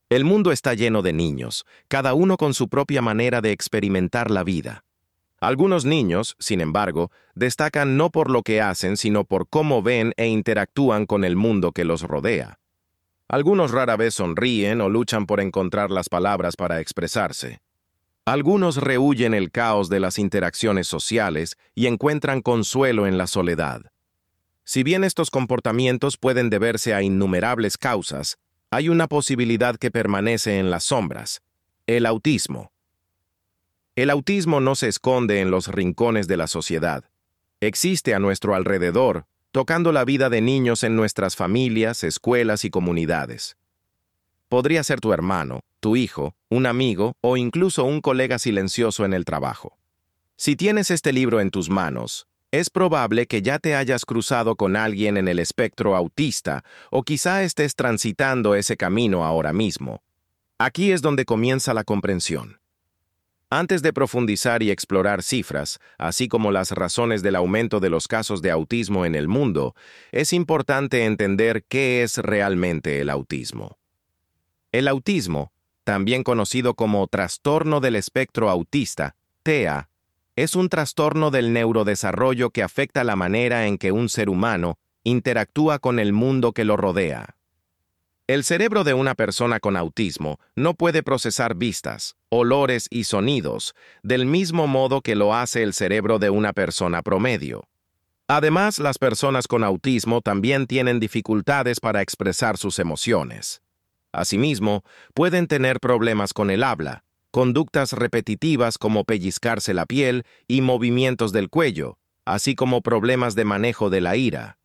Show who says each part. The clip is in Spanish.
Speaker 1: El mundo está lleno de niños, cada uno con su propia manera de experimentar la vida. Algunos niños, sin embargo, destacan no por lo que hacen, sino por cómo ven e interactúan con el mundo que los rodea. Algunos rara vez sonríen o luchan por encontrar las palabras para expresarse. Algunos rehúyen el caos de las interacciones sociales y encuentran consuelo en la soledad. Si bien estos comportamientos pueden deberse a innumerables causas, hay una posibilidad que permanece en las sombras: el autismo. El autismo no se esconde en los rincones de la sociedad. Existe a nuestro alrededor, tocando la vida de niños en nuestras familias, escuelas y comunidades. Podría ser tu hermano, tu hijo, un amigo o incluso un colega silencioso en el trabajo. Si tienes este libro en tus manos, es probable que ya te hayas cruzado con alguien en el espectro autista o quizá estés transitando ese camino ahora mismo. Aquí es donde comienza la comprensión. Antes de profundizar y explorar cifras, así como las razones del aumento de los casos de autismo en el mundo, es importante entender qué es realmente el autismo. El autismo, también conocido como trastorno del espectro autista, TEA, es un trastorno del neurodesarrollo que afecta la manera en que un ser humano interactúa con el mundo que lo rodea. El cerebro de una persona con autismo no puede procesar vistas, olores y sonidos del mismo modo que lo hace el cerebro de una persona promedio. Además, las personas con autismo también tienen dificultades para expresar sus emociones. Asimismo, pueden tener problemas con el habla, conductas repetitivas como pellizcarse la piel y movimientos del cuello, así como problemas de manejo de la ira.